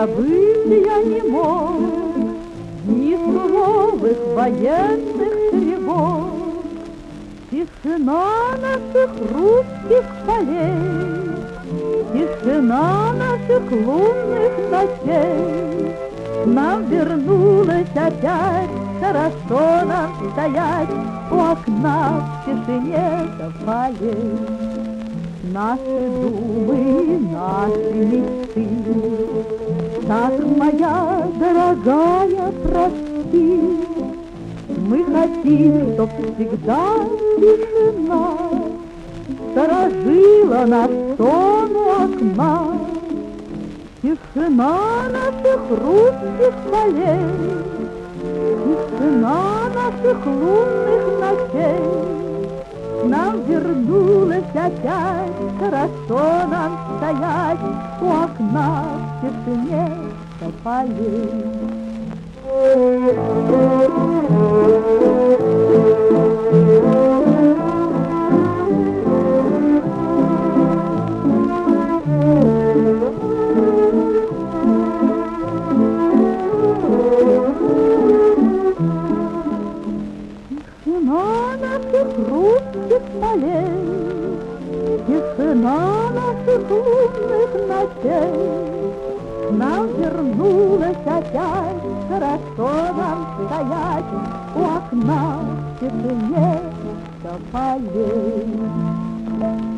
забыть я не мог ни суровых военных тревог. Тишина наших русских полей, тишина наших лунных ночей. Нам вернулось опять хорошо нам стоять у окна в тишине тополей. Наши думы, наши мечты, так, моя дорогая, прости. Мы хотим, чтоб всегда тишина сторожила наш сон у окна. Тишина наших русских полей, тишина наших лунных ночей. Нам вернулось опять хорошо нам стоять у окна в тишине тополей. Тишина наших русских полей, тишина наших лунных ночей. Нам вернулось опять хорошо нам стоять у окна в тишине тополей.